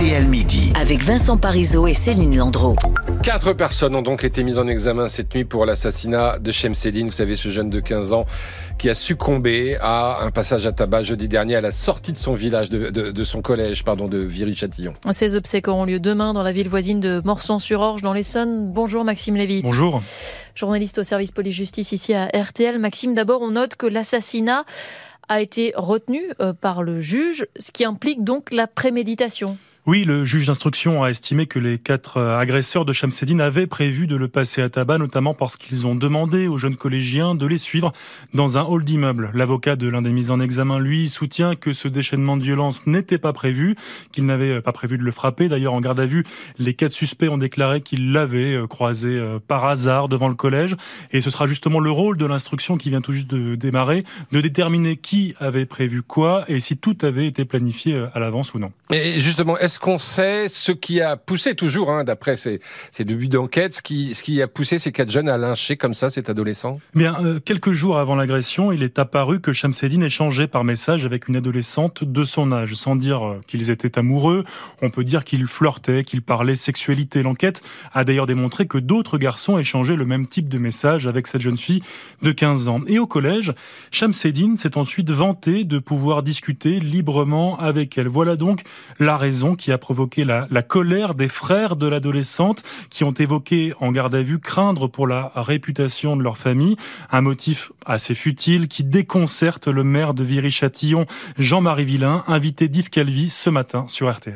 RTL Midi. Avec Vincent Parisot et Céline Landreau. 4 personnes ont donc été mises en examen cette nuit pour l'assassinat de Chemseddine. Vous savez, ce jeune de 15 ans qui a succombé à un passage à tabac jeudi dernier à la sortie de son village, de son collège, de Viry-Châtillon. Ces obsèques auront lieu demain dans la ville voisine de Morsang-sur-Orge dans l'Essonne. Bonjour Maxime Lévy. Bonjour. Journaliste au service police-justice ici à RTL. Maxime, d'abord on note que l'assassinat a été retenu par le juge, ce qui implique donc la préméditation. Oui, le juge d'instruction a estimé que les 4 agresseurs de Chemseddine avaient prévu de le passer à tabac, notamment parce qu'ils ont demandé aux jeunes collégiens de les suivre dans un hall d'immeuble. L'avocat de l'un des mis en examen, lui, soutient que ce déchaînement de violence n'était pas prévu, qu'il n'avait pas prévu de le frapper. D'ailleurs, en garde à vue, les 4 suspects ont déclaré qu'ils l'avaient croisé par hasard devant le collège. Et ce sera justement le rôle de l'instruction qui vient tout juste de démarrer, de déterminer qui avait prévu quoi et si tout avait été planifié à l'avance ou non. Et justement, est-ce qu'on sait ce qui a poussé toujours, d'après ces débuts d'enquête, ce qui a poussé ces 4 jeunes à lyncher comme ça cet adolescent ? Quelques jours avant l'agression, il est apparu que Chemseddine échangeait par message avec une adolescente de son âge. Sans dire qu'ils étaient amoureux, on peut dire qu'ils flirtaient, qu'ils parlaient sexualité. L'enquête a d'ailleurs démontré que d'autres garçons échangeaient le même type de message avec cette jeune fille de 15 ans. Et au collège, Chemseddine s'est ensuite vanté de pouvoir discuter librement avec elle. Voilà donc la raison qui a provoqué la colère des frères de l'adolescente qui ont évoqué en garde à vue craindre pour la réputation de leur famille. Un motif assez futile qui déconcerte le maire de Viry-Châtillon, Jean-Marie Villain, invité d'Yves Calvi ce matin sur RTL.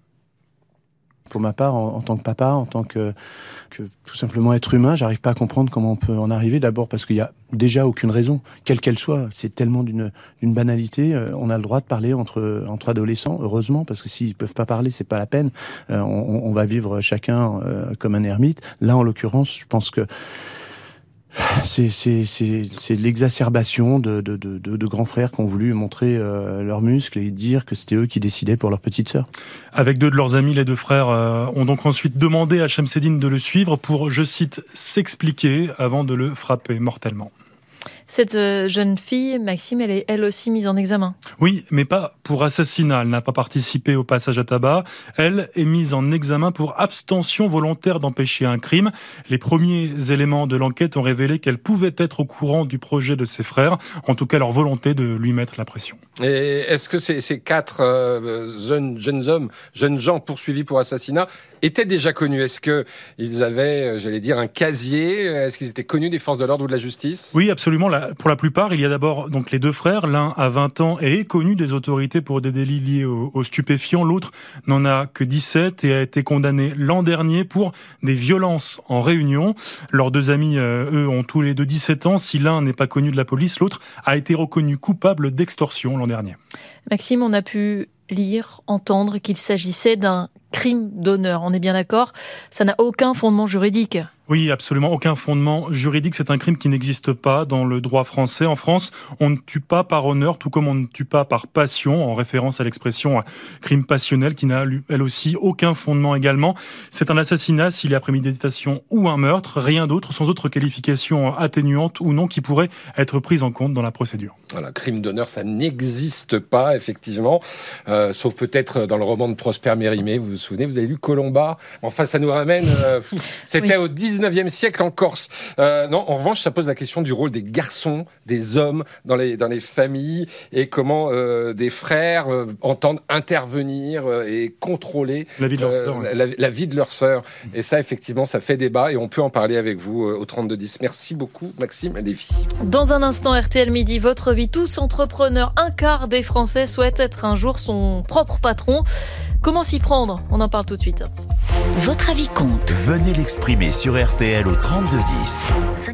Pour ma part, en tant que papa, en tant que tout simplement être humain, j'arrive pas à comprendre comment on peut en arriver. D'abord parce qu'il y a déjà aucune raison, quelle qu'elle soit. C'est tellement d'une banalité. On a le droit de parler entre adolescents, heureusement, parce que s'ils peuvent pas parler, c'est pas la peine. On va vivre chacun comme un ermite. Là, en l'occurrence, je pense que c'est l'exacerbation de grands frères qui ont voulu montrer leurs muscles et dire que c'était eux qui décidaient pour leur petite sœur. Avec 2 de leurs amis, les 2 frères ont donc ensuite demandé à Chemseddine de le suivre pour, je cite, s'expliquer avant de le frapper mortellement. Cette jeune fille, Maxime, elle est elle aussi mise en examen. Oui, mais pas pour assassinat. Elle n'a pas participé au passage à tabac. Elle est mise en examen pour abstention volontaire d'empêcher un crime. Les premiers éléments de l'enquête ont révélé qu'elle pouvait être au courant du projet de ses frères, en tout cas leur volonté de lui mettre la pression. Et est-ce que ces 4 jeunes gens poursuivis pour assassinat étaient déjà connus ? Est-ce qu'ils avaient, un casier ? Est-ce qu'ils étaient connus des forces de l'ordre ou de la justice ? Oui, absolument. Pour la plupart, il y a d'abord donc les 2 frères. L'un a 20 ans et est connu des autorités pour des délits liés aux stupéfiants. L'autre n'en a que 17 et a été condamné l'an dernier pour des violences en réunion. Leurs 2 amis, eux, ont tous les 2 17 ans. Si l'un n'est pas connu de la police, l'autre a été reconnu coupable d'extorsion l'an dernier. Maxime, on a pu lire, entendre qu'il s'agissait d'un crime d'honneur. On est bien d'accord ? Ça n'a aucun fondement juridique. Oui, absolument aucun fondement juridique. C'est un crime qui n'existe pas dans le droit français. En France, on ne tue pas par honneur, tout comme on ne tue pas par passion, en référence à l'expression crime passionnel, qui n'a, elle aussi, aucun fondement également. C'est un assassinat s'il y a préméditation ou un meurtre, rien d'autre, sans autre qualification atténuante ou non qui pourrait être prise en compte dans la procédure. Voilà, crime d'honneur, ça n'existe pas, effectivement, sauf peut-être dans le roman de Prosper Mérimée. Vous vous souvenez, vous avez lu Colomba ? Enfin, ça nous ramène... c'était au 19e siècle en Corse. Non, en revanche, ça pose la question du rôle des garçons, des hommes dans les familles et comment des frères entendent intervenir et contrôler la vie de leur sœur. La vie de leur sœur. Et ça, effectivement, ça fait débat et on peut en parler avec vous au 3210. Merci beaucoup, Maxime Lévy. Dans un instant, RTL Midi, votre vie, tous entrepreneurs, 1/4 des Français souhaitent être un jour son propre patron. Comment s'y prendre ? On en parle tout de suite. Votre avis compte. Venez l'exprimer sur RTL au 3210.